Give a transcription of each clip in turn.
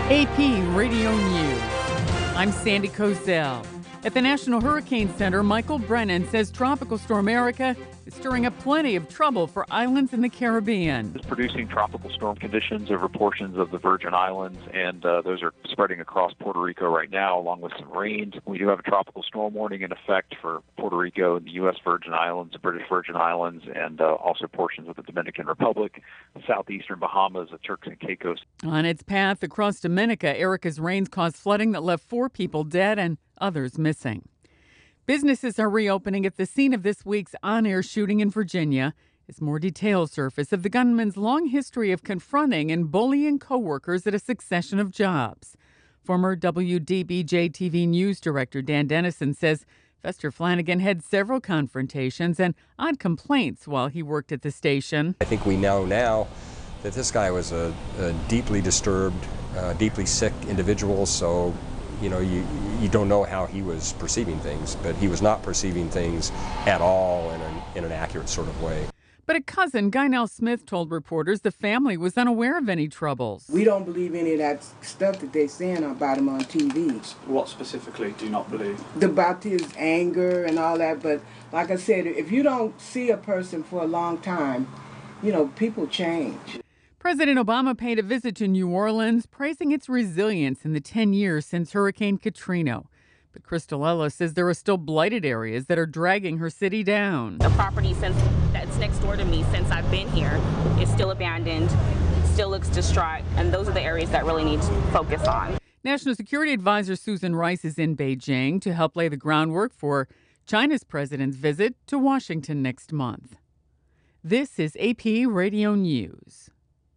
AP Radio News. I'm Sandy Kozel. At the National Hurricane Center, Michael Brennan says Tropical Storm Erica is stirring up plenty of trouble for islands in the Caribbean. It's producing tropical storm conditions over portions of the Virgin Islands, and those are spreading across Puerto Rico right now, along with some rains. We do have a tropical storm warning in effect for Puerto Rico and the U.S. Virgin Islands, the British Virgin Islands, and also portions of the Dominican Republic, southeastern Bahamas, the Turks and Caicos. On its path across Dominica, Erica's rains caused flooding that left 4 people dead and others missing. Businesses are reopening at the scene of this week's on-air shooting in Virginia as more details surface of the gunman's long history of confronting and bullying coworkers at a succession of jobs. Former WDBJ-TV news director Dan Dennison says Fester Flanagan had several confrontations and odd complaints while he worked at the station. I think we know now that this guy was a deeply disturbed, deeply sick individual, so you don't know how he was perceiving things, but he was not perceiving things at all in an accurate sort of way. But a cousin, Guynell Smith, told reporters the family was unaware of any troubles. We don't believe any of that stuff that they're saying about him on TV. What specifically do you not believe? About his anger and all that, but like I said, if you don't see a person for a long time, people change. President Obama paid a visit to New Orleans, praising its resilience in the 10 years since Hurricane Katrina. But Crystal Ellis says there are still blighted areas that are dragging her city down. The property that's next door to me since I've been here is still abandoned, still looks distraught, and those are the areas that really need to focus on. National Security Advisor Susan Rice is in Beijing to help lay the groundwork for China's president's visit to Washington next month. This is AP Radio News.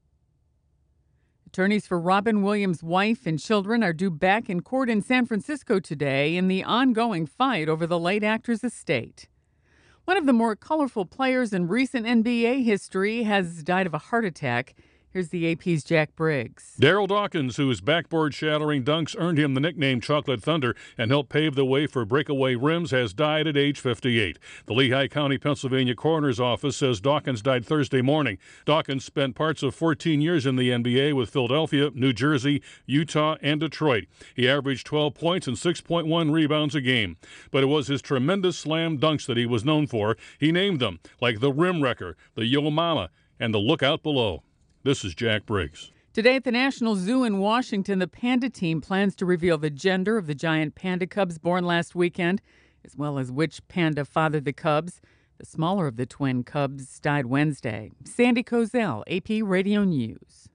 Attorneys for Robin Williams' wife and children are due back in court in San Francisco today in the ongoing fight over the late actor's estate. One of the more colorful players in recent NBA history has died of a heart attack. Here's the AP's Jack Briggs. Darryl Dawkins, whose backboard-shattering dunks earned him the nickname Chocolate Thunder and helped pave the way for breakaway rims, has died at age 58. The Lehigh County, Pennsylvania coroner's office says Dawkins died Thursday morning. Dawkins spent parts of 14 years in the NBA with Philadelphia, New Jersey, Utah, and Detroit. He averaged 12 points and 6.1 rebounds a game. But it was his tremendous slam dunks that he was known for. He named them, like the Rim Wrecker, the Yo Mama, and the Lookout Below. This is Jack Briggs. Today at the National Zoo in Washington, the panda team plans to reveal the gender of the giant panda cubs born last weekend, as well as which panda fathered the cubs. The smaller of the twin cubs died Wednesday. Sandy Kozel, AP Radio News.